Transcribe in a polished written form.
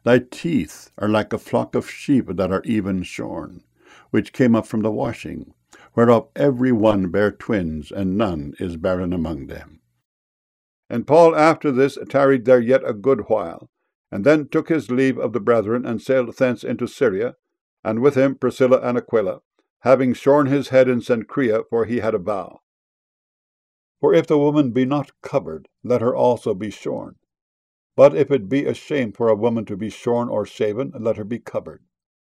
Thy teeth are like a flock of sheep that are even shorn, which came up from the washing, whereof every one bare twins, and none is barren among them. And Paul after this tarried there yet a good while, and then took his leave of the brethren, and sailed thence into Syria, and with him Priscilla and Aquila, having shorn his head in Cenchrea, for he had a vow. For if the woman be not covered, let her also be shorn. But if it be a shame for a woman to be shorn or shaven, let her be covered.